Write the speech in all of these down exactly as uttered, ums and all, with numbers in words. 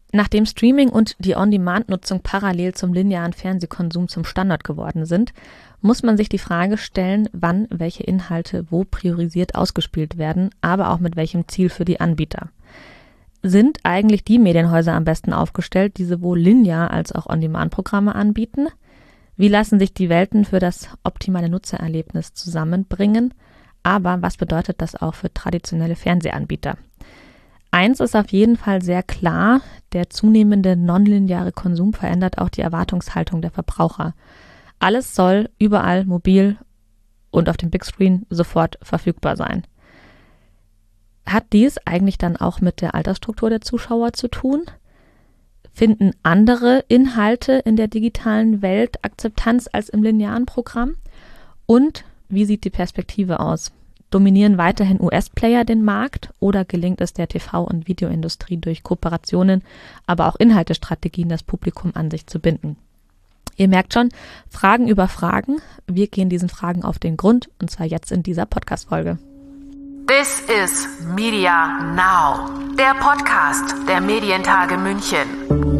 Nachdem Streaming und die On-Demand-Nutzung parallel zum linearen Fernsehkonsum zum Standard geworden sind, muss man sich die Frage stellen, wann welche Inhalte wo priorisiert ausgespielt werden, aber auch mit welchem Ziel für die Anbieter. Sind eigentlich die Medienhäuser am besten aufgestellt, die sowohl linear als auch On-Demand-Programme anbieten? Wie lassen sich die Welten für das optimale Nutzererlebnis zusammenbringen? Aber was bedeutet das auch für traditionelle Fernsehanbieter? Eins ist auf jeden Fall sehr klar, der zunehmende nonlineare Konsum verändert auch die Erwartungshaltung der Verbraucher. Alles soll überall mobil und auf dem Big Screen sofort verfügbar sein. Hat dies eigentlich dann auch mit der Altersstruktur der Zuschauer zu tun? Finden andere Inhalte in der digitalen Welt Akzeptanz als im linearen Programm? Und wie sieht die Perspektive aus? Dominieren weiterhin U S-Player den Markt oder gelingt es der T V- und Videoindustrie durch Kooperationen, aber auch Inhaltestrategien, das Publikum an sich zu binden? Ihr merkt schon, Fragen über Fragen. Wir gehen diesen Fragen auf den Grund und zwar jetzt in dieser Podcast-Folge. This is Media Now, der Podcast der Medientage München.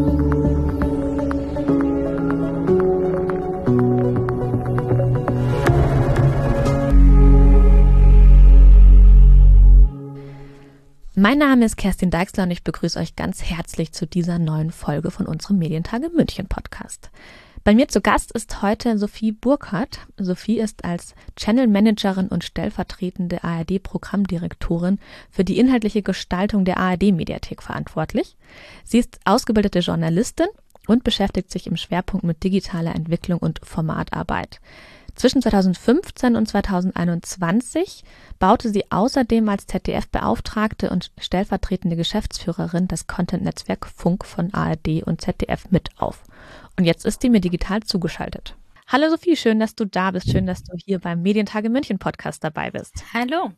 Mein Name ist Kerstin Deixler und ich begrüße euch ganz herzlich zu dieser neuen Folge von unserem Medientage München Podcast. Bei mir zu Gast ist heute Sophie Burkhardt. Sophie ist als Channel Managerin und stellvertretende A R D-Programmdirektorin für die inhaltliche Gestaltung der A R D-Mediathek verantwortlich. Sie ist ausgebildete Journalistin und beschäftigt sich im Schwerpunkt mit digitaler Entwicklung und Formatarbeit. Zwischen zweitausendfünfzehn und zweitausendeinundzwanzig baute sie außerdem als Z D F-Beauftragte und stellvertretende Geschäftsführerin das Content-Netzwerk Funk von A R D und Z D F mit auf. Und jetzt ist sie mir digital zugeschaltet. Hallo Sophie, schön, dass du da bist. Schön, dass du hier beim Medientage München Podcast dabei bist. Hallo.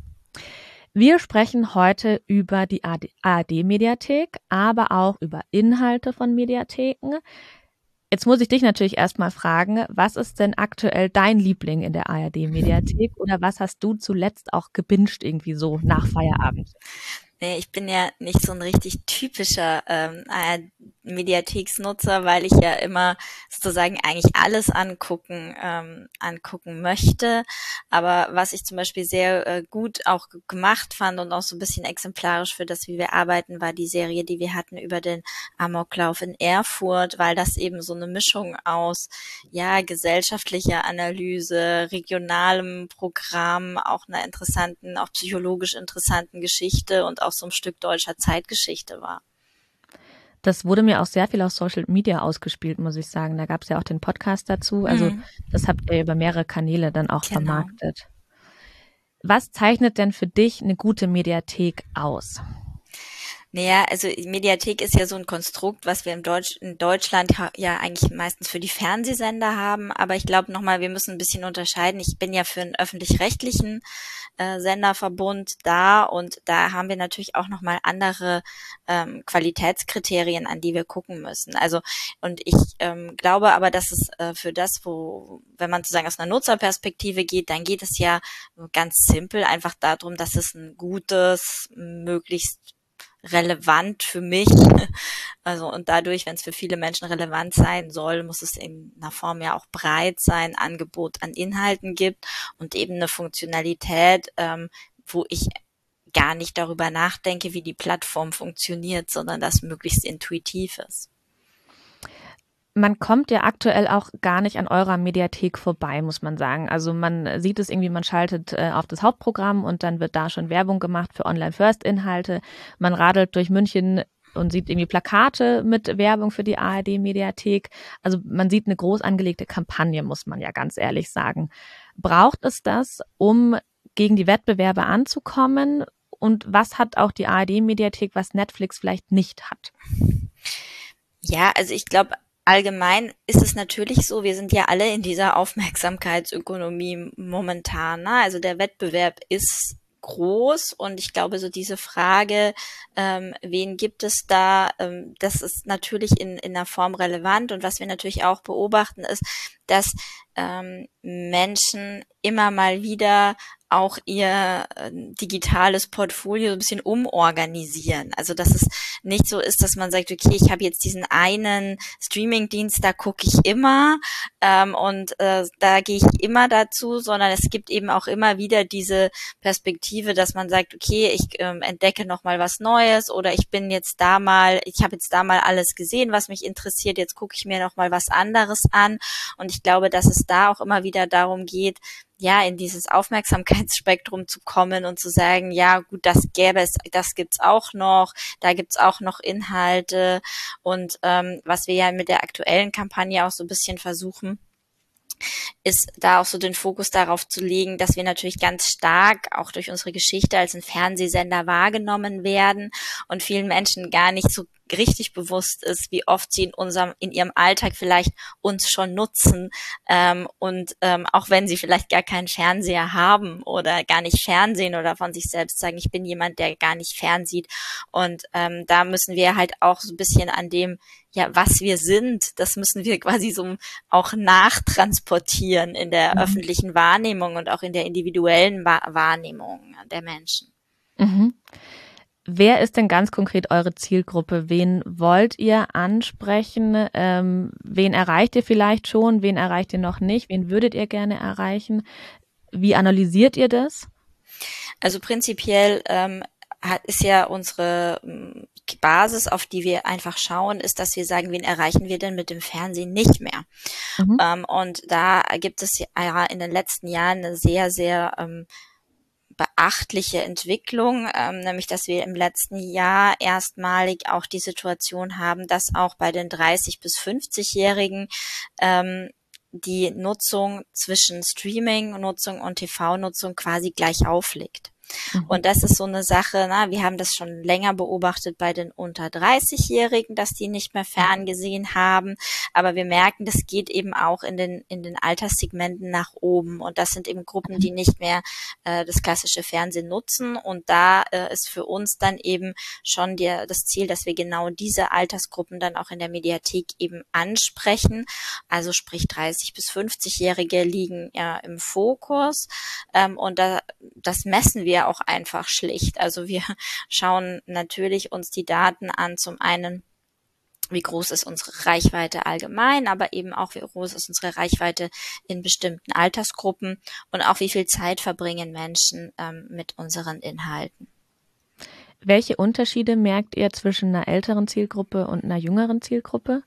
Wir sprechen heute über die A R D-Mediathek, aber auch über Inhalte von Mediatheken. Jetzt muss ich dich natürlich erstmal fragen, was ist denn aktuell dein Liebling in der A R D-Mediathek oder was hast du zuletzt auch gebinged irgendwie so nach Feierabend? Nee, ich bin ja nicht so ein richtig typischer ähm, A R D-Mediatheksnutzer, weil ich ja immer sozusagen eigentlich alles angucken ähm, angucken möchte. Aber was ich zum Beispiel sehr äh, gut auch g- gemacht fand und auch so ein bisschen exemplarisch für das, wie wir arbeiten, war die Serie, die wir hatten über den Amoklauf in Erfurt, weil das eben so eine Mischung aus ja gesellschaftlicher Analyse, regionalem Programm, auch einer interessanten, auch psychologisch interessanten Geschichte und auch so ein Stück deutscher Zeitgeschichte war. Das wurde mir auch sehr viel auf Social Media ausgespielt, muss ich sagen. Da gab es ja auch den Podcast dazu. Also Mhm. das habt ihr über mehrere Kanäle dann auch Genau. vermarktet. Was zeichnet denn für dich eine gute Mediathek aus? Naja, also Mediathek ist ja so ein Konstrukt, was wir im Deutsch, in Deutschland ha- ja eigentlich meistens für die Fernsehsender haben. Aber ich glaube nochmal, wir müssen ein bisschen unterscheiden. Ich bin ja für einen öffentlich-rechtlichen äh, Senderverbund da und da haben wir natürlich auch nochmal andere ähm, Qualitätskriterien, an die wir gucken müssen. Also und ich ähm, glaube aber, dass es äh, für das, wo, wenn man sozusagen aus einer Nutzerperspektive geht, dann geht es ja ganz simpel einfach darum, dass es ein gutes, möglichst relevant für mich, also und dadurch, wenn es für viele Menschen relevant sein soll, muss es in einer Form ja auch breit sein, Angebot an Inhalten gibt und eben eine Funktionalität, ähm, wo ich gar nicht darüber nachdenke, wie die Plattform funktioniert, sondern das möglichst intuitiv ist. Man kommt ja aktuell auch gar nicht an eurer Mediathek vorbei, muss man sagen. Also man sieht es irgendwie, man schaltet äh, auf das Hauptprogramm und dann wird da schon Werbung gemacht für Online-First-Inhalte. Man radelt durch München und sieht irgendwie Plakate mit Werbung für die A R D-Mediathek. Also man sieht eine groß angelegte Kampagne, muss man ja ganz ehrlich sagen. Braucht es das, um gegen die Wettbewerber anzukommen? Und was hat auch die A R D-Mediathek, was Netflix vielleicht nicht hat? Ja, also ich glaube, allgemein ist es natürlich so, wir sind ja alle in dieser Aufmerksamkeitsökonomie momentan, ne? Also der Wettbewerb ist groß und ich glaube, so diese Frage, ähm, wen gibt es da, ähm, das ist natürlich in, in einer Form relevant und was wir natürlich auch beobachten ist, dass ähm, Menschen immer mal wieder auch ihr äh, digitales Portfolio so ein bisschen umorganisieren. Also dass es nicht so ist, dass man sagt, okay, ich habe jetzt diesen einen Streamingdienst, da gucke ich immer ähm, und äh, da gehe ich immer dazu, sondern es gibt eben auch immer wieder diese Perspektive, dass man sagt, okay, ich ähm, entdecke noch mal was Neues oder ich bin jetzt da mal, ich habe jetzt da mal alles gesehen, was mich interessiert, jetzt gucke ich mir noch mal was anderes an. Und ich glaube, dass es da auch immer wieder darum geht, ja, in dieses Aufmerksamkeitsspektrum zu kommen und zu sagen, ja, gut, das gäbe es, das gibt's auch noch, da gibt's auch noch Inhalte. Und ähm, was wir ja mit der aktuellen Kampagne auch so ein bisschen versuchen, ist da auch so den Fokus darauf zu legen, dass wir natürlich ganz stark auch durch unsere Geschichte als ein Fernsehsender wahrgenommen werden und vielen Menschen gar nicht so richtig bewusst ist, wie oft sie in unserem, in ihrem Alltag vielleicht uns schon nutzen ähm, und ähm, auch wenn sie vielleicht gar keinen Fernseher haben oder gar nicht fernsehen oder von sich selbst sagen, ich bin jemand, der gar nicht fernsieht und ähm, da müssen wir halt auch so ein bisschen an dem, ja, was wir sind, das müssen wir quasi so auch nachtransportieren in der mhm. öffentlichen Wahrnehmung und auch in der individuellen Wahrnehmung der Menschen. Mhm. Wer ist denn ganz konkret eure Zielgruppe? Wen wollt ihr ansprechen? Ähm, wen erreicht ihr vielleicht schon? Wen erreicht ihr noch nicht? Wen würdet ihr gerne erreichen? Wie analysiert ihr das? Also prinzipiell ähm, ist ja unsere Basis, auf die wir einfach schauen, ist, dass wir sagen, wen erreichen wir denn mit dem Fernsehen nicht mehr? Mhm. Ähm, und da gibt es ja in den letzten Jahren eine sehr, sehr ähm, beachtliche Entwicklung, ähm, nämlich dass wir im letzten Jahr erstmalig auch die Situation haben, dass auch bei den dreißig- bis fünfzigjährigen ähm, die Nutzung zwischen Streaming-Nutzung und T V-Nutzung quasi gleich aufliegt. Mhm. Und das ist so eine Sache, na, wir haben das schon länger beobachtet bei den unter dreißigjährigen, dass die nicht mehr ferngesehen haben, aber wir merken, das geht eben auch in den in den Alterssegmenten nach oben und das sind eben Gruppen, die nicht mehr äh, das klassische Fernsehen nutzen und da äh, ist für uns dann eben schon der, das Ziel, dass wir genau diese Altersgruppen dann auch in der Mediathek eben ansprechen, also sprich dreißig- bis fünfzigjährige liegen ja im Fokus ähm, und da, das messen wir auch einfach schlicht. Also wir schauen natürlich uns die Daten an, zum einen, wie groß ist unsere Reichweite allgemein, aber eben auch, wie groß ist unsere Reichweite in bestimmten Altersgruppen und auch, wie viel Zeit verbringen Menschen ähm, mit unseren Inhalten. Welche Unterschiede merkt ihr zwischen einer älteren Zielgruppe und einer jüngeren Zielgruppe?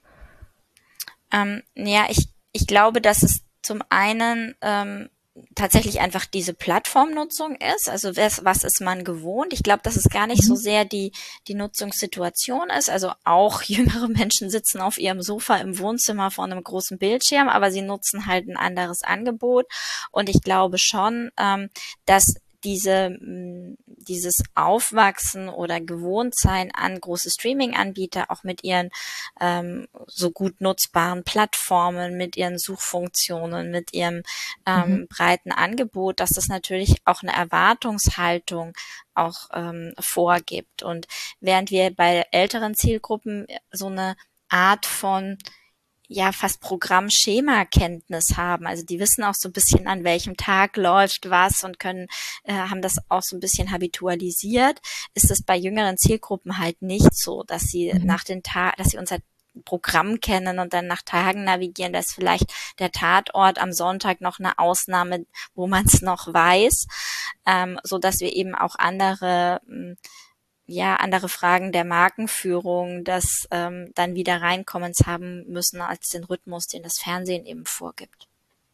Ähm, ja, ich, ich glaube, dass es zum einen ähm, tatsächlich einfach diese Plattformnutzung ist, also was, was ist man gewohnt? Ich glaube, dass es gar nicht mhm. so sehr die die Nutzungssituation ist, also auch jüngere Menschen sitzen auf ihrem Sofa im Wohnzimmer vor einem großen Bildschirm, aber sie nutzen halt ein anderes Angebot und ich glaube schon, ähm, dass diese dieses Aufwachsen oder Gewohntsein an große Streaming-Anbieter auch mit ihren ähm, so gut nutzbaren Plattformen, mit ihren Suchfunktionen, mit ihrem ähm, mhm. breiten Angebot, dass das natürlich auch eine Erwartungshaltung auch ähm, vorgibt. Und während wir bei älteren Zielgruppen so eine Art von ja fast Programmschema-Kenntnis haben. Also die wissen auch so ein bisschen, an welchem Tag läuft was und können äh, haben das auch so ein bisschen habitualisiert. Ist es bei jüngeren Zielgruppen halt nicht so, dass sie mhm. nach den Tag, dass sie unser Programm kennen und dann nach Tagen navigieren. Da ist vielleicht der Tatort am Sonntag noch eine Ausnahme, wo man es noch weiß, ähm, so dass wir eben auch andere ja, andere Fragen der Markenführung, das ähm, dann wieder Reinkommens haben müssen als den Rhythmus, den das Fernsehen eben vorgibt.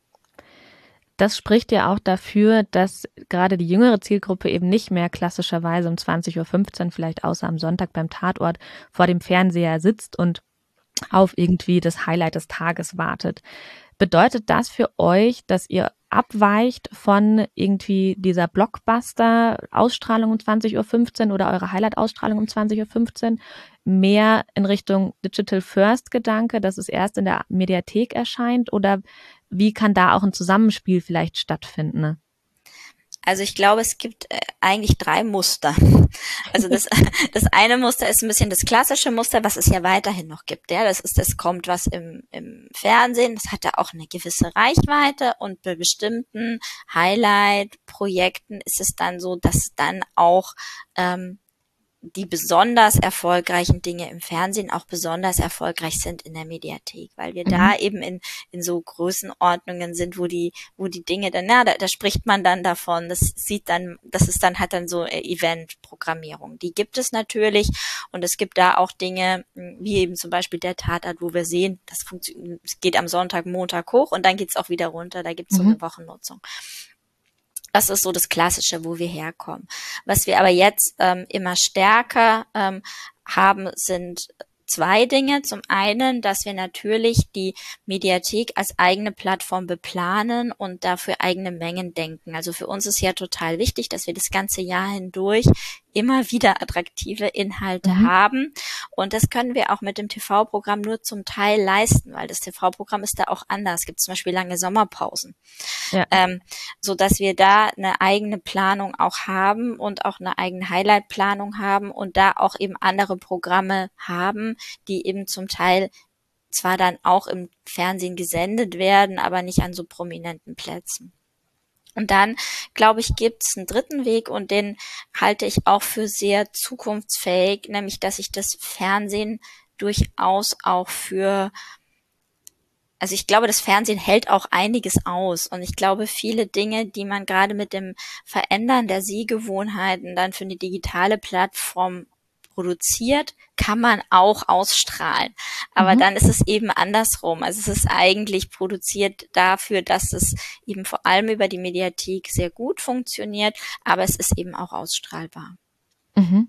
Das spricht ja auch dafür, dass gerade die jüngere Zielgruppe eben nicht mehr klassischerweise um zwanzig Uhr fünfzehn, vielleicht außer am Sonntag beim Tatort, vor dem Fernseher sitzt und auf irgendwie das Highlight des Tages wartet. Bedeutet das für euch, dass ihr abweicht von irgendwie dieser Blockbuster-Ausstrahlung um zwanzig Uhr fünfzehn oder eure Highlight-Ausstrahlung um zwanzig Uhr fünfzehn mehr in Richtung Digital-First-Gedanke, dass es erst in der Mediathek erscheint? Oder wie kann da auch ein Zusammenspiel vielleicht stattfinden? Also ich glaube, es gibt eigentlich drei Muster. Also das, das eine Muster ist ein bisschen das klassische Muster, was es ja weiterhin noch gibt. Ja, das ist, es kommt was im, im Fernsehen, das hat ja auch eine gewisse Reichweite und bei bestimmten Highlight-Projekten ist es dann so, dass dann auch ähm, die besonders erfolgreichen Dinge im Fernsehen auch besonders erfolgreich sind in der Mediathek, weil wir mhm. da eben in in so Größenordnungen sind, wo die wo die Dinge dann, na, da, da spricht man dann davon, das sieht dann, das ist dann hat dann so Event-Programmierung. Die gibt es natürlich und es gibt da auch Dinge, wie eben zum Beispiel der Tatort, wo wir sehen, das funktioniert, es geht am Sonntag, Montag hoch und dann geht's auch wieder runter, da gibt's mhm. so eine Wochennutzung. Das ist so das Klassische, wo wir herkommen. Was wir aber jetzt ähm, immer stärker ähm, haben, sind zwei Dinge. Zum einen, dass wir natürlich die Mediathek als eigene Plattform beplanen und dafür eigene Mengen denken. Also für uns ist ja total wichtig, dass wir das ganze Jahr hindurch immer wieder attraktive Inhalte mhm. haben. Und das können wir auch mit dem T V-Programm nur zum Teil leisten, weil das T V-Programm ist da auch anders. Es gibt zum Beispiel lange Sommerpausen. Ja. Ähm, so dass wir da eine eigene Planung auch haben und auch eine eigene Highlight-Planung haben und da auch eben andere Programme haben, die eben zum Teil zwar dann auch im Fernsehen gesendet werden, aber nicht an so prominenten Plätzen. Und dann, glaube ich, gibt es einen dritten Weg und den halte ich auch für sehr zukunftsfähig, nämlich dass sich das Fernsehen durchaus auch für, also ich glaube, das Fernsehen hält auch einiges aus und ich glaube, viele Dinge, die man gerade mit dem Verändern der Sehgewohnheiten dann für eine digitale Plattform produziert, kann man auch ausstrahlen. Aber mhm. dann ist es eben andersrum. Also es ist eigentlich produziert dafür, dass es eben vor allem über die Mediathek sehr gut funktioniert, aber es ist eben auch ausstrahlbar. Mhm.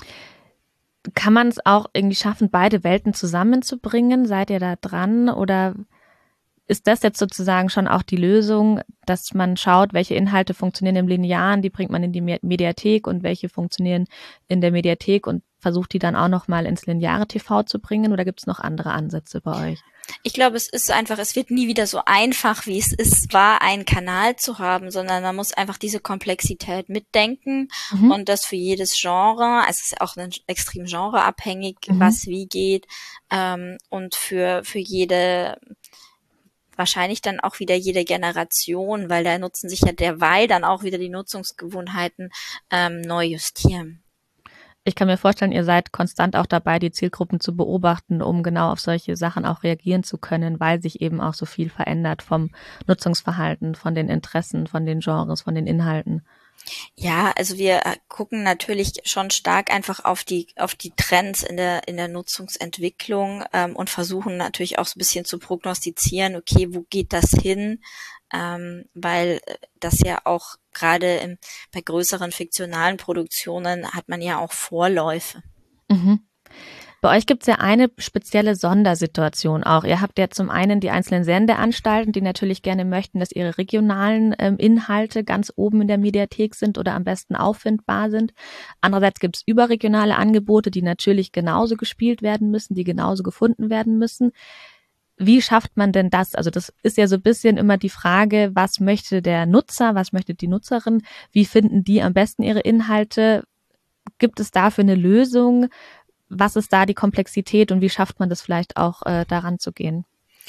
Kann man es auch irgendwie schaffen, beide Welten zusammenzubringen? Seid ihr da dran oder ist das jetzt sozusagen schon auch die Lösung, dass man schaut, welche Inhalte funktionieren im Linearen, die bringt man in die Mediathek und welche funktionieren in der Mediathek und versucht die dann auch nochmal ins lineare T V zu bringen oder gibt es noch andere Ansätze bei euch? Ich glaube, es ist einfach, es wird nie wieder so einfach, wie es ist, war, einen Kanal zu haben, sondern man muss einfach diese Komplexität mitdenken mhm. und das für jedes Genre, es ist auch extrem genreabhängig, mhm. was wie geht ähm, und für für jede wahrscheinlich dann auch wieder jede Generation, weil da nutzen sich ja derweil dann auch wieder die Nutzungsgewohnheiten ähm, neu justieren. Ich kann mir vorstellen, ihr seid konstant auch dabei, die Zielgruppen zu beobachten, um genau auf solche Sachen auch reagieren zu können, weil sich eben auch so viel verändert vom Nutzungsverhalten, von den Interessen, von den Genres, von den Inhalten. Ja, also wir gucken natürlich schon stark einfach auf die auf die Trends in der in der Nutzungsentwicklung ähm, und versuchen natürlich auch so ein bisschen zu prognostizieren, okay, wo geht das hin? Ähm, weil das ja auch gerade im, bei größeren fiktionalen Produktionen hat man ja auch Vorläufe. Mhm. Bei euch gibt es ja eine spezielle Sondersituation auch. Ihr habt ja zum einen die einzelnen Sendeanstalten, die natürlich gerne möchten, dass ihre regionalen ähm, Inhalte ganz oben in der Mediathek sind oder am besten auffindbar sind. Andererseits gibt es überregionale Angebote, die natürlich genauso gespielt werden müssen, die genauso gefunden werden müssen. Wie schafft man denn das? Also das ist ja so ein bisschen immer die Frage, was möchte der Nutzer, was möchte die Nutzerin, wie finden die am besten ihre Inhalte? Gibt es dafür eine Lösung? Was ist da die Komplexität und wie schafft man das vielleicht auch, äh, daran zu gehen?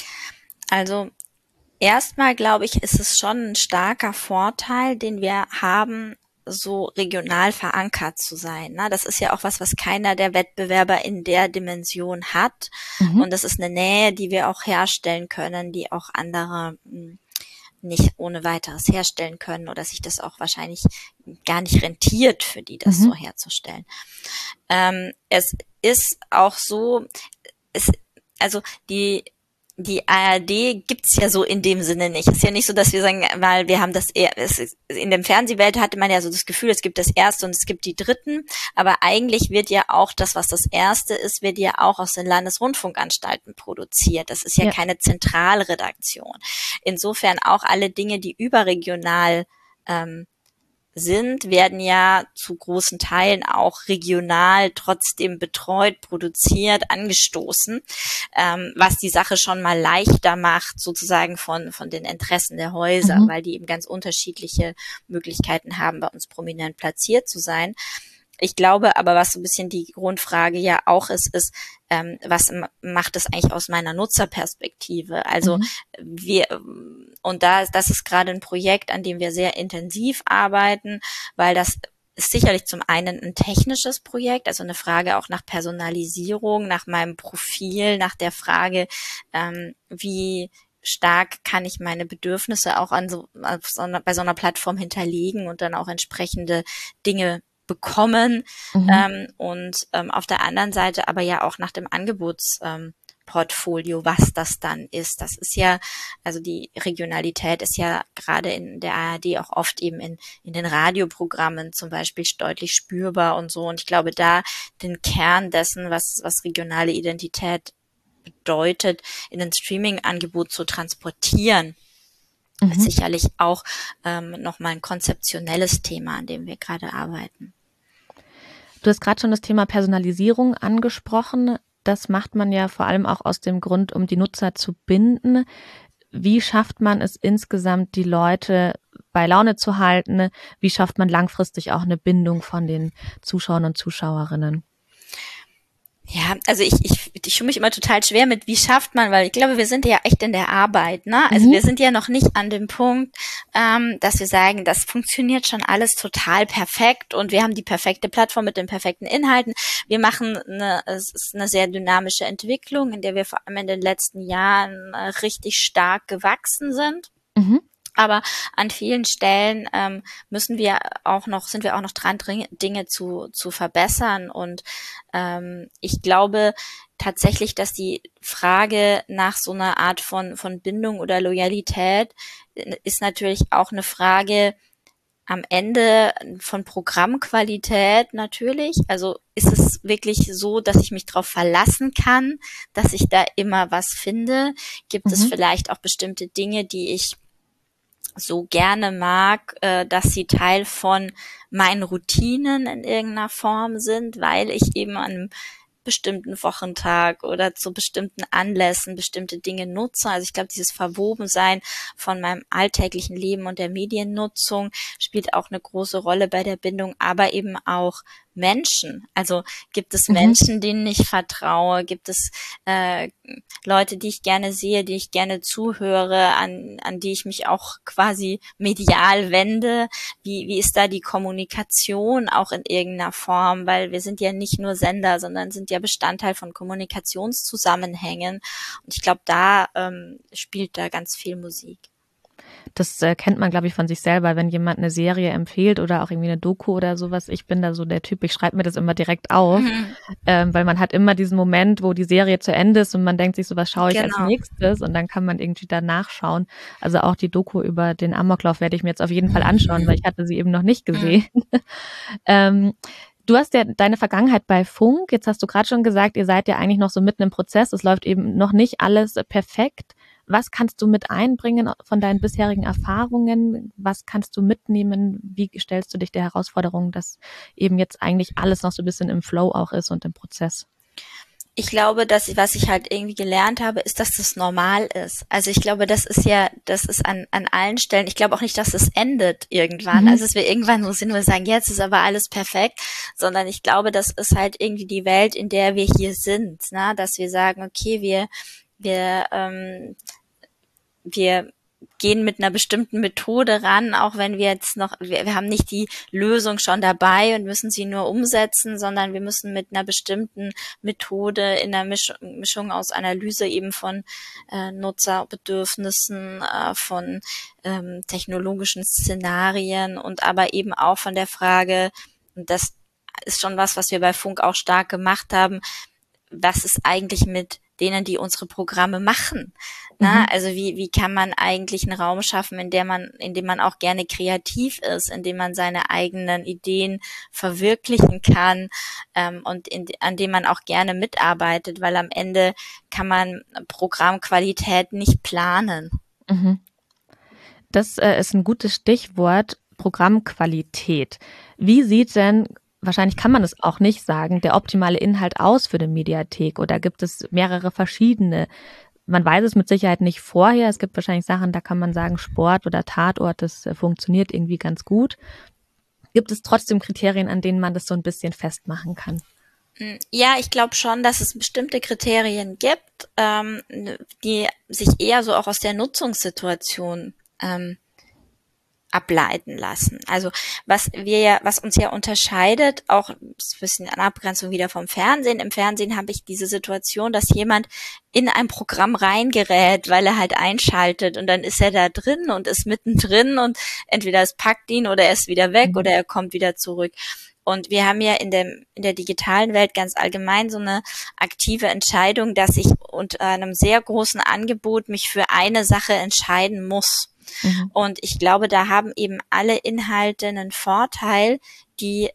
Also erstmal glaube ich, ist es schon ein starker Vorteil, den wir haben, so regional verankert zu sein. Ne? Das ist ja auch was, was keiner der Wettbewerber in der Dimension hat. Mhm. Und das ist eine Nähe, die wir auch herstellen können, die auch andere mh, nicht ohne weiteres herstellen können oder sich das auch wahrscheinlich gar nicht rentiert für die, das mhm. so herzustellen. Ähm, es ist auch so, es, also die die A R D gibt's ja so in dem Sinne nicht. Es ist ja nicht so, dass wir sagen, weil wir haben das eher, es ist, in der Fernsehwelt hatte man ja so das Gefühl, es gibt das Erste und es gibt die Dritten, aber eigentlich wird ja auch das, was das Erste ist, wird ja auch aus den Landesrundfunkanstalten produziert. Das ist ja, ja. keine Zentralredaktion. Insofern auch alle Dinge, die überregional ähm, sind, werden ja zu großen Teilen auch regional trotzdem betreut, produziert, angestoßen, ähm, was die Sache schon mal leichter macht, sozusagen von von den Interessen der Häuser, mhm. weil die eben ganz unterschiedliche Möglichkeiten haben, bei uns prominent platziert zu sein. Ich glaube aber, was so ein bisschen die Grundfrage ja auch ist, ist, ähm, was m- macht es eigentlich aus meiner Nutzerperspektive? Also mhm. wir, und da, das ist gerade ein Projekt, an dem wir sehr intensiv arbeiten, weil das ist sicherlich zum einen ein technisches Projekt, also eine Frage auch nach Personalisierung, nach meinem Profil, nach der Frage, ähm, wie stark kann ich meine Bedürfnisse auch an so, auf so einer, bei so einer Plattform hinterlegen und dann auch entsprechende Dinge bekommen mhm. ähm, und ähm, auf der anderen Seite aber ja auch nach dem Angebotsportfolio, ähm, was das dann ist. Das ist ja, also die Regionalität ist ja gerade in der A R D auch oft eben in in den Radioprogrammen zum Beispiel deutlich spürbar und so. Und ich glaube, da den Kern dessen, was was regionale Identität bedeutet, in ein Streaming-Angebot zu transportieren, Mhm. ist sicherlich auch ähm, nochmal ein konzeptionelles Thema, an dem wir gerade arbeiten. Du hast gerade schon das Thema Personalisierung angesprochen. Das macht man ja vor allem auch aus dem Grund, um die Nutzer zu binden. Wie schafft man es insgesamt, die Leute bei Laune zu halten? Wie schafft man langfristig auch eine Bindung von den Zuschauern und Zuschauerinnen? Ja, also ich, ich, ich fühle mich immer total schwer mit, wie schafft man, weil ich glaube, wir sind ja echt in der Arbeit, ne? Also mhm. wir sind ja noch nicht an dem Punkt, ähm, dass wir sagen, das funktioniert schon alles total perfekt und wir haben die perfekte Plattform mit den perfekten Inhalten. Wir machen eine, es ist eine sehr dynamische Entwicklung, in der wir vor allem in den letzten Jahren äh, richtig stark gewachsen sind. Mhm. Aber an vielen Stellen ähm, müssen wir auch noch, sind wir auch noch dran, Dinge zu zu verbessern. Und ähm, ich glaube tatsächlich, dass die Frage nach so einer Art von von Bindung oder Loyalität ist natürlich auch eine Frage am Ende von Programmqualität natürlich. Also ist es wirklich so, dass ich mich darauf verlassen kann, dass ich da immer was finde? Gibt mhm. es vielleicht auch bestimmte Dinge, die ich so gerne mag, äh, dass sie Teil von meinen Routinen in irgendeiner Form sind, weil ich eben an einem bestimmten Wochentag oder zu bestimmten Anlässen bestimmte Dinge nutze. Also ich glaube, dieses Verwobensein von meinem alltäglichen Leben und der Mediennutzung spielt auch eine große Rolle bei der Bindung, aber eben auch Menschen. Also gibt es mhm. Menschen, denen ich vertraue? Gibt es äh, Leute, die ich gerne sehe, die ich gerne zuhöre, an an die ich mich auch quasi medial wende? Wie wie ist da die Kommunikation auch in irgendeiner Form? Weil wir sind ja nicht nur Sender, sondern sind ja Bestandteil von Kommunikationszusammenhängen. Und ich glaube, da ähm, spielt da ganz viel Musik. Das äh, kennt man, glaube ich, von sich selber, wenn jemand eine Serie empfiehlt oder auch irgendwie eine Doku oder sowas. Ich bin da so der Typ, ich schreibe mir das immer direkt auf, mhm. ähm, weil man hat immer diesen Moment, wo die Serie zu Ende ist und man denkt sich so, was schaue ich genau. als nächstes? Und dann kann man irgendwie da nachschauen. Also auch die Doku über den Amoklauf werde ich mir jetzt auf jeden Fall anschauen, weil ich hatte sie eben noch nicht gesehen. Mhm. ähm, Du hast ja deine Vergangenheit bei Funk. Jetzt hast du gerade schon gesagt, ihr seid ja eigentlich noch so mitten im Prozess. Es läuft eben noch nicht alles perfekt. Was kannst du mit einbringen von deinen bisherigen Erfahrungen? Was kannst du mitnehmen? Wie stellst du dich der Herausforderung, dass eben jetzt eigentlich alles noch so ein bisschen im Flow auch ist und im Prozess? Ich glaube, dass was ich halt irgendwie gelernt habe, ist, dass das normal ist. Also ich glaube, das ist ja, das ist an an allen Stellen. Ich glaube auch nicht, dass es endet irgendwann. Mhm. Also dass wir irgendwann so sind, wo wir sagen, jetzt ist aber alles perfekt, sondern ich glaube, das ist halt irgendwie die Welt, in der wir hier sind, ne? Dass wir sagen, okay, wir wir ähm, wir gehen mit einer bestimmten Methode ran, auch wenn wir jetzt noch, wir, wir haben nicht die Lösung schon dabei und müssen sie nur umsetzen, sondern wir müssen mit einer bestimmten Methode in der Misch, Mischung aus Analyse eben von äh, Nutzerbedürfnissen, äh, von ähm, technologischen Szenarien und aber eben auch von der Frage, und das ist schon was, was wir bei Funk auch stark gemacht haben, was ist eigentlich mit denen, die unsere Programme machen? Na, mhm. Also wie wie kann man eigentlich einen Raum schaffen, in der man, in dem man auch gerne kreativ ist, in dem man seine eigenen Ideen verwirklichen kann ähm, und in, an dem man auch gerne mitarbeitet, weil am Ende kann man Programmqualität nicht planen. Mhm. Das äh, ist ein gutes Stichwort. Programmqualität. Wie sieht denn, wahrscheinlich kann man es auch nicht sagen, der optimale Inhalt aus für eine Mediathek? Oder gibt es mehrere verschiedene? Man weiß es mit Sicherheit nicht vorher. Es gibt wahrscheinlich Sachen, da kann man sagen, Sport oder Tatort, das funktioniert irgendwie ganz gut. Gibt es trotzdem Kriterien, an denen man das so ein bisschen festmachen kann? Ja, ich glaube schon, dass es bestimmte Kriterien gibt, ähm, die sich eher so auch aus der Nutzungssituation ähm, ableiten lassen. Also was wir ja, was uns ja unterscheidet, auch ein bisschen an Abgrenzung wieder vom Fernsehen. Im Fernsehen habe ich diese Situation, dass jemand in ein Programm reingerät, weil er halt einschaltet und dann ist er da drin und ist mittendrin und entweder es packt ihn oder er ist wieder weg mhm. oder er kommt wieder zurück. Und wir haben ja in der, in der digitalen Welt ganz allgemein so eine aktive Entscheidung, dass ich unter einem sehr großen Angebot mich für eine Sache entscheiden muss. Mhm. Und ich glaube, da haben eben alle Inhalte einen Vorteil, die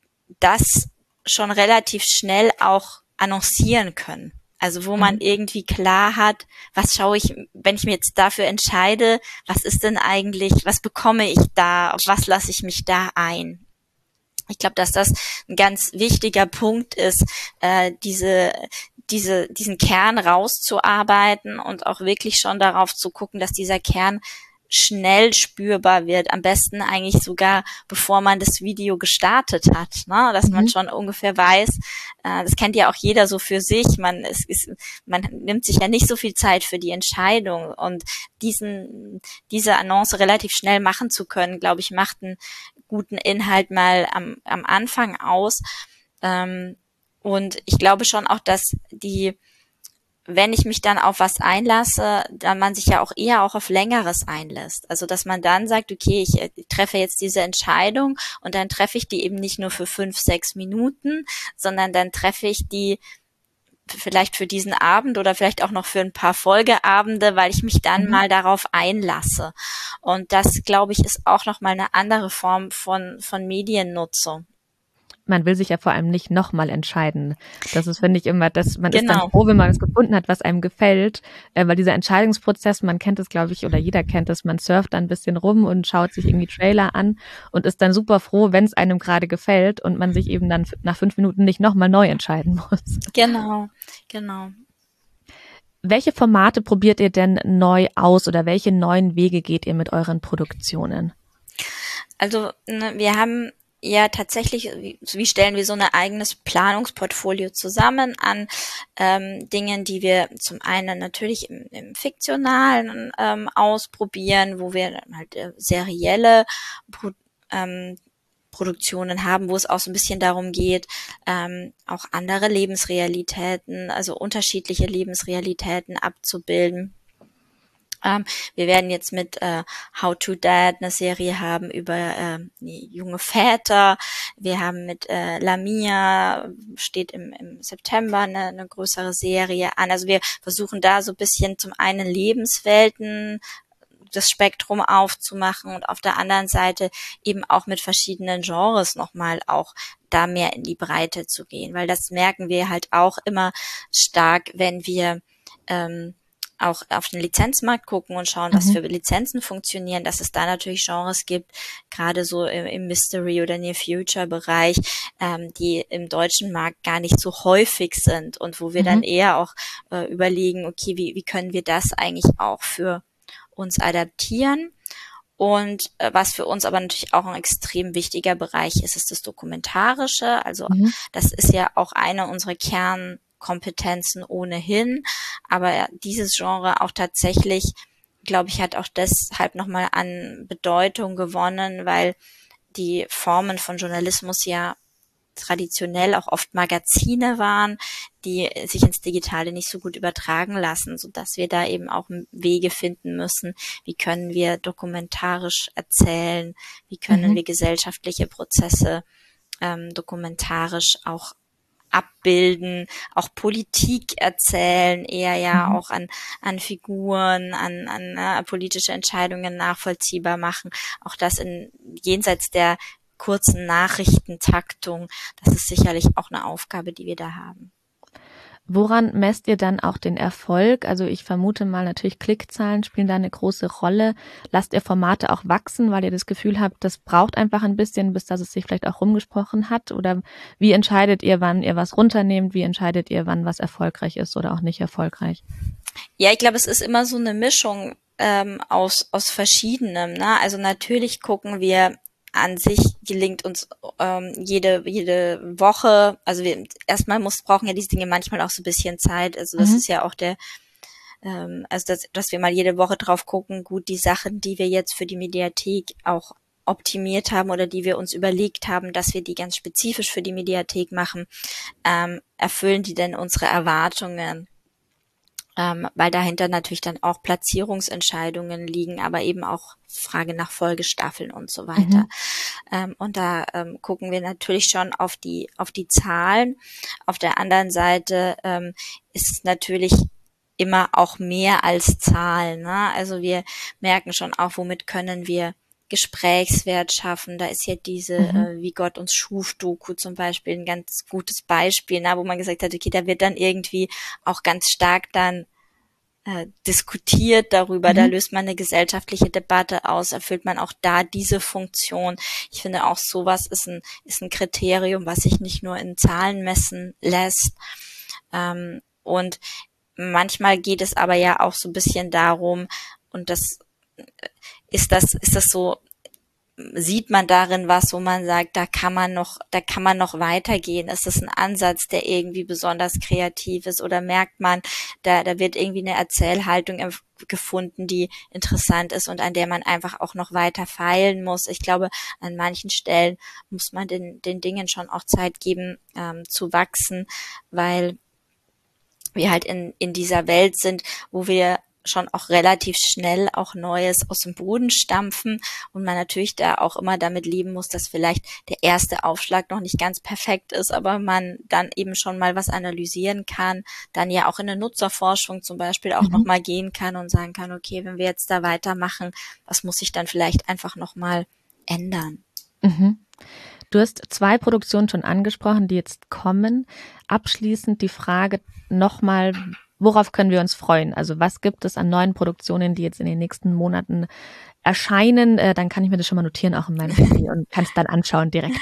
das schon relativ schnell auch annoncieren können. Also wo man mhm. irgendwie klar hat, was schaue ich, wenn ich mir jetzt dafür entscheide, was ist denn eigentlich, was bekomme ich da, auf was lasse ich mich da ein? Ich glaube, dass das ein ganz wichtiger Punkt ist, äh, diese, diese, diesen Kern rauszuarbeiten und auch wirklich schon darauf zu gucken, dass dieser Kern schnell spürbar wird. Am besten eigentlich sogar, bevor man das Video gestartet hat, ne? Dass mhm. man schon ungefähr weiß, äh, das kennt ja auch jeder so für sich, man es ist, man nimmt sich ja nicht so viel Zeit für die Entscheidung und diesen, diese Annonce relativ schnell machen zu können, glaube ich, macht einen guten Inhalt mal am, am Anfang aus. Ähm, und ich glaube schon auch, dass die, wenn ich mich dann auf was einlasse, dann man sich ja auch eher auch auf Längeres einlässt. Also, dass man dann sagt, okay, ich, ich treffe jetzt diese Entscheidung und dann treffe ich die eben nicht nur für fünf, sechs Minuten, sondern dann treffe ich die vielleicht für diesen Abend oder vielleicht auch noch für ein paar Folgeabende, weil ich mich dann mhm. mal darauf einlasse. Und das, glaube ich, ist auch nochmal eine andere Form von, von Mediennutzung. Man will sich ja vor allem nicht nochmal entscheiden. Das ist, finde ich, immer, dass man genau. ist dann froh, wenn man es gefunden hat, was einem gefällt, äh, weil dieser Entscheidungsprozess, man kennt es, glaube ich, oder jeder kennt es, man surft dann ein bisschen rum und schaut sich irgendwie Trailer an und ist dann super froh, wenn es einem gerade gefällt und man sich eben dann nach fünf Minuten nicht nochmal neu entscheiden muss. Genau, genau. Welche Formate probiert ihr denn neu aus oder welche neuen Wege geht ihr mit euren Produktionen? Also, ne, wir haben ja, tatsächlich, wie, wie stellen wir so ein eigenes Planungsportfolio zusammen an ähm, Dingen, die wir zum einen natürlich im, im Fiktionalen ähm, ausprobieren, wo wir halt äh, serielle Pro, ähm, Produktionen haben, wo es auch so ein bisschen darum geht, ähm, auch andere Lebensrealitäten, also unterschiedliche Lebensrealitäten abzubilden. Um, wir werden jetzt mit äh, How to Dad eine Serie haben über äh, junge Väter. Wir haben mit äh, Lamia, steht im, im September eine, eine größere Serie an. Also wir versuchen da so ein bisschen zum einen Lebenswelten das Spektrum aufzumachen und auf der anderen Seite eben auch mit verschiedenen Genres nochmal auch da mehr in die Breite zu gehen. Weil das merken wir halt auch immer stark, wenn wir ähm, auch auf den Lizenzmarkt gucken und schauen, was mhm. für Lizenzen funktionieren, dass es da natürlich Genres gibt, gerade so im, im Mystery- oder Near-Future-Bereich, ähm, die im deutschen Markt gar nicht so häufig sind und wo wir mhm. dann eher auch äh, überlegen, okay, wie, wie können wir das eigentlich auch für uns adaptieren? Und äh, was für uns aber natürlich auch ein extrem wichtiger Bereich ist, ist das Dokumentarische. Also mhm. das ist ja auch eine unserer Kern Kompetenzen ohnehin, aber dieses Genre auch tatsächlich, glaube ich, hat auch deshalb nochmal an Bedeutung gewonnen, weil die Formen von Journalismus ja traditionell auch oft Magazine waren, die sich ins Digitale nicht so gut übertragen lassen, sodass wir da eben auch Wege finden müssen, wie können wir dokumentarisch erzählen, wie können mhm. wir gesellschaftliche Prozesse ähm, dokumentarisch auch abbilden, auch Politik erzählen, eher ja mhm. auch an an Figuren, an an äh, politische Entscheidungen nachvollziehbar machen. Auch das in jenseits der kurzen Nachrichtentaktung, das ist sicherlich auch eine Aufgabe, die wir da haben. Woran messt ihr dann auch den Erfolg? Also ich vermute mal, natürlich Klickzahlen spielen da eine große Rolle. Lasst ihr Formate auch wachsen, weil ihr das Gefühl habt, das braucht einfach ein bisschen, bis dass es sich vielleicht auch rumgesprochen hat? Oder wie entscheidet ihr, wann ihr was runternehmt? Wie entscheidet ihr, wann was erfolgreich ist oder auch nicht erfolgreich? Ja, ich glaube, es ist immer so eine Mischung ähm, aus aus verschiedenem. Ne? Also natürlich gucken wir, an sich gelingt uns ähm, jede jede Woche, also wir erstmal muss brauchen ja diese Dinge manchmal auch so ein bisschen Zeit, also das mhm. ist ja auch der ähm, also dass dass wir mal jede Woche drauf gucken, gut, die Sachen, die wir jetzt für die Mediathek auch optimiert haben oder die wir uns überlegt haben, dass wir die ganz spezifisch für die Mediathek machen, ähm, erfüllen die denn unsere Erwartungen? Ähm, weil dahinter natürlich dann auch Platzierungsentscheidungen liegen, aber eben auch Frage nach Folgestaffeln und so weiter. Mhm. Ähm, und da ähm, gucken wir natürlich schon auf die auf die Zahlen. Auf der anderen Seite ähm, ist es natürlich immer auch mehr als Zahlen. Ne? Also wir merken schon auch, womit können wir Gesprächswert schaffen. Da ist ja diese mhm. äh, Wie Gott uns schuf Doku zum Beispiel ein ganz gutes Beispiel, na, wo man gesagt hat, okay, da wird dann irgendwie auch ganz stark dann äh, diskutiert darüber, mhm. da löst man eine gesellschaftliche Debatte aus, erfüllt man auch da diese Funktion. Ich finde auch sowas ist ein ist ein Kriterium, was sich nicht nur in Zahlen messen lässt. Ähm, und manchmal geht es aber ja auch so ein bisschen darum, und das ist das, ist das so, sieht man darin was, wo man sagt, da kann man noch, da kann man noch weitergehen? Ist das ein Ansatz, der irgendwie besonders kreativ ist? Oder merkt man, da, da wird irgendwie eine Erzählhaltung gefunden, die interessant ist und an der man einfach auch noch weiter feilen muss? Ich glaube, an manchen Stellen muss man den, den Dingen schon auch Zeit geben, ähm, zu wachsen, weil wir halt in, in dieser Welt sind, wo wir schon auch relativ schnell auch Neues aus dem Boden stampfen und man natürlich da auch immer damit leben muss, dass vielleicht der erste Aufschlag noch nicht ganz perfekt ist, aber man dann eben schon mal was analysieren kann, dann ja auch in der Nutzerforschung zum Beispiel auch mhm. nochmal gehen kann und sagen kann, okay, wenn wir jetzt da weitermachen, was muss sich dann vielleicht einfach nochmal ändern? Mhm. Du hast zwei Produktionen schon angesprochen, die jetzt kommen. Abschließend die Frage nochmal, worauf können wir uns freuen? Also was gibt es an neuen Produktionen, die jetzt in den nächsten Monaten erscheinen? Äh, dann kann ich mir das schon mal notieren, auch in meinem Handy und kann es dann anschauen direkt.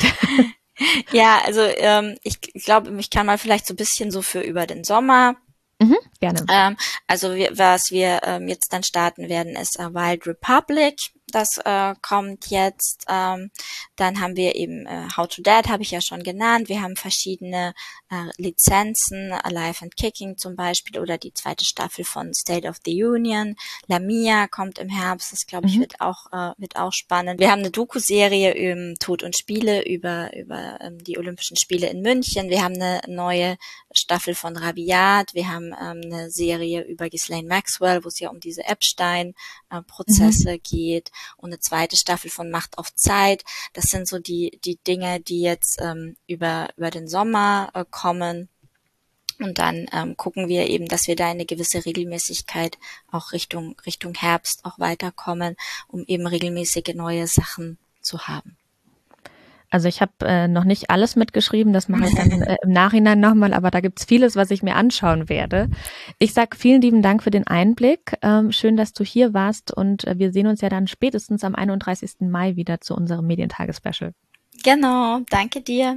Ja, also ähm, ich glaube, ich kann mal vielleicht so ein bisschen so für über den Sommer. Mhm, gerne. Ähm, also wir, was wir ähm, jetzt dann starten werden, ist äh, Wild Republic. Das äh, kommt jetzt. Ähm, dann haben wir eben äh, How to Dad, habe ich ja schon genannt. Wir haben verschiedene äh, Lizenzen, Alive and Kicking zum Beispiel oder die zweite Staffel von State of the Union. Lamia kommt im Herbst. Das glaube ich mhm. wird auch äh, wird auch spannend. Wir haben eine Doku-Serie über Tod und Spiele über über ähm, die Olympischen Spiele in München. Wir haben eine neue Staffel von Rabiat. Wir haben ähm, eine Serie über Ghislaine Maxwell, wo es ja um diese Epstein-Prozesse äh, mhm. geht. Und eine zweite Staffel von Macht auf Zeit. Das sind so die die Dinge, die jetzt ähm, über über den Sommer äh, kommen. Und dann ähm, gucken wir eben, dass wir da eine gewisse Regelmäßigkeit auch Richtung Richtung Herbst auch weiterkommen, um eben regelmäßige neue Sachen zu haben. Also ich habe äh, noch nicht alles mitgeschrieben, das mache ich dann äh, im Nachhinein nochmal, aber da gibt's vieles, was ich mir anschauen werde. Ich sag vielen lieben Dank für den Einblick. Ähm, schön, dass du hier warst und äh, wir sehen uns ja dann spätestens am einunddreißigsten Mai wieder zu unserem Medientage-Special. Genau, danke dir.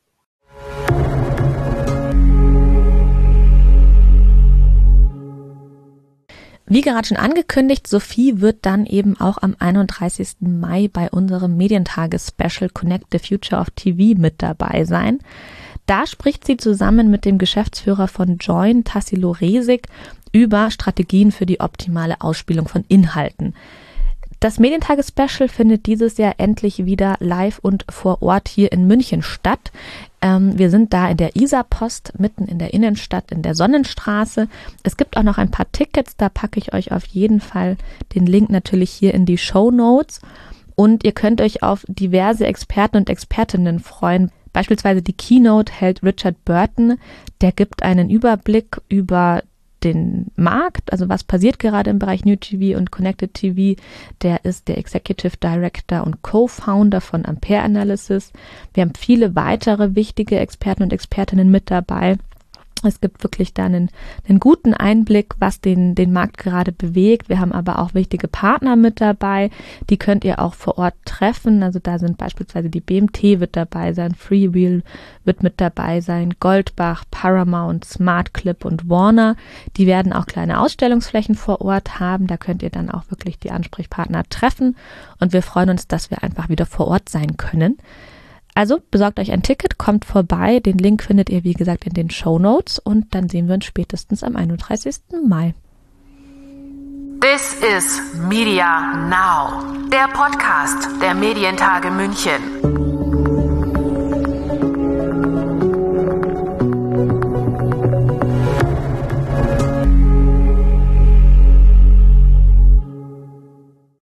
Wie gerade schon angekündigt, Sophie wird dann eben auch am einunddreißigsten Mai bei unserem Medientage-Special Connect the Future of T V mit dabei sein. Da spricht sie zusammen mit dem Geschäftsführer von Joyn, Tassilo Resig, über Strategien für die optimale Ausspielung von Inhalten. Das Medientage-Special findet dieses Jahr endlich wieder live und vor Ort hier in München statt. Ähm, wir sind da in der Isarpost, mitten in der Innenstadt, in der Sonnenstraße. Es gibt auch noch ein paar Tickets, da packe ich euch auf jeden Fall den Link natürlich hier in die Shownotes. Und ihr könnt euch auf diverse Experten und Expertinnen freuen. Beispielsweise die Keynote hält Richard Burton, der gibt einen Überblick über den Markt, also was passiert gerade im Bereich New T V und Connected T V. Der ist der Executive Director und Co-Founder von Ampere Analysis. Wir haben viele weitere wichtige Experten und Expertinnen mit dabei. Es gibt wirklich da einen, einen guten Einblick, was den, den Markt gerade bewegt. Wir haben aber auch wichtige Partner mit dabei, die könnt ihr auch vor Ort treffen. Also da sind beispielsweise die B M T wird dabei sein, Freewheel wird mit dabei sein, Goldbach, Paramount, Smartclip und Warner. Die werden auch kleine Ausstellungsflächen vor Ort haben. Da könnt ihr dann auch wirklich die Ansprechpartner treffen und wir freuen uns, dass wir einfach wieder vor Ort sein können. Also besorgt euch ein Ticket, kommt vorbei. Den Link findet ihr, wie gesagt, in den Shownotes und dann sehen wir uns spätestens am einunddreißigsten Mai. This is Media Now, der Podcast der Medientage München.